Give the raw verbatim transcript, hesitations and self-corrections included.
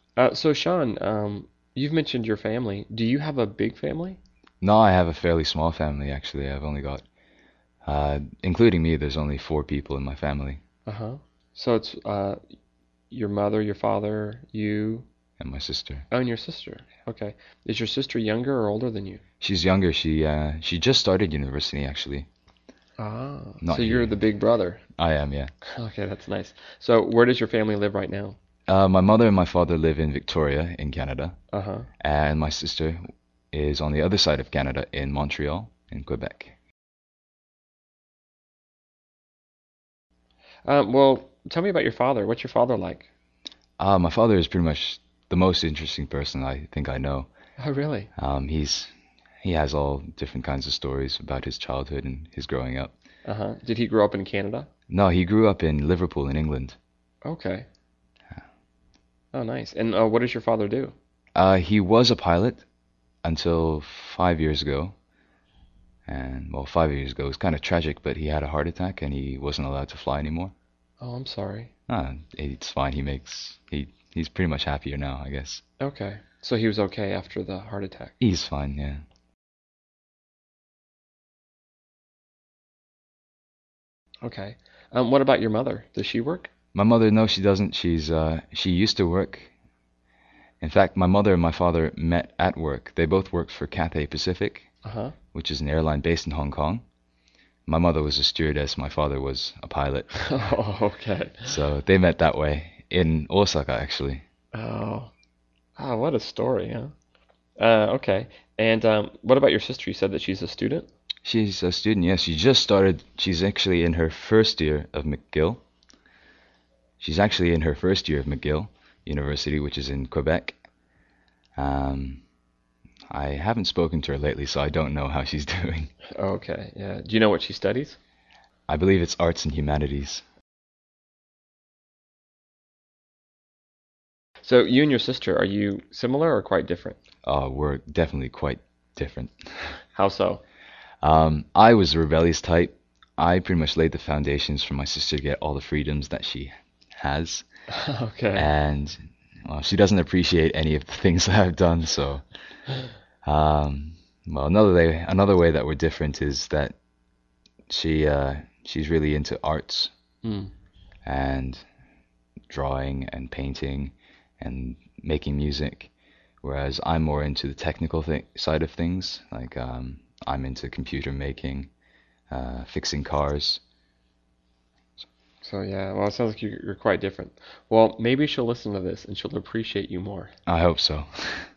Uh, so Sean, um, you've mentioned your family. Do you have a big family? No, I have a fairly small family actually. I've only got, uh, including me, there's only four people in my family Uh-huh. So it's uh your mother, your father, you, and my sister. oh, and your sister. Okay. Is your sister younger or older than you? She's younger. She uh, she just started university actually. Ah, so Not you're the here. big brother. I am, yeah. Okay, that's nice. So where does your family live right now? Uh, my mother and my father live in Victoria in Canada, Uh-huh. and my sister is on the other side of Canada in Montreal in Quebec. Um, well, tell me about your father. What's your father like? Uh, my father is pretty much the most interesting person I think I know. Oh, really? Um, he's he has all different kinds of stories about his childhood and his growing up. Uh-huh. Did he grow up in Canada? No, he grew up in Liverpool in England. Okay. Oh, nice. And uh, what does your father do? Uh, he was a pilot until five years ago, and well, five years ago was kind of tragic, but he had a heart attack and he wasn't allowed to fly anymore. Oh, I'm sorry. Uh, it's fine. He makes he he's pretty much happier now, I guess. Okay. So he was okay after the heart attack. He's fine, yeah. Okay. Um, what about your mother? Does she work? My mother, no, she doesn't. She's uh she used to work. In fact, my mother and my father met at work. They both worked for Cathay Pacific, Uh-huh. which is an airline based in Hong Kong. My mother was a stewardess, my father was a pilot. Oh, okay. So they met that way in Osaka, actually. Oh, ah, what a story, huh? Uh, okay. And um, what about your sister? You said that she's a student? She's a student, yes. She just started. She's actually in her first year of McGill. She's actually in her first year of McGill University, which is in Quebec. Um, I haven't spoken to her lately, so I don't know how she's doing. Okay, yeah. Do you know what she studies? I believe it's arts and humanities. So you and your sister, are you similar or quite different? Uh, we're definitely quite different. How so? Um, I was the rebellious type. I pretty much laid the foundations for my sister to get all the freedoms that she has. Okay. And well, she doesn't appreciate any of the things that I've done. So, um, well, another way, another way that we're different is that she, uh, she's really into arts Hmm. and drawing and painting and making music, whereas I'm more into the technical th side of things. Like, um, I'm into computer making, uh, fixing cars. So yeah, well, it sounds like you- you're quite different. Well, maybe she'll listen to this and she'll appreciate you more. I hope so.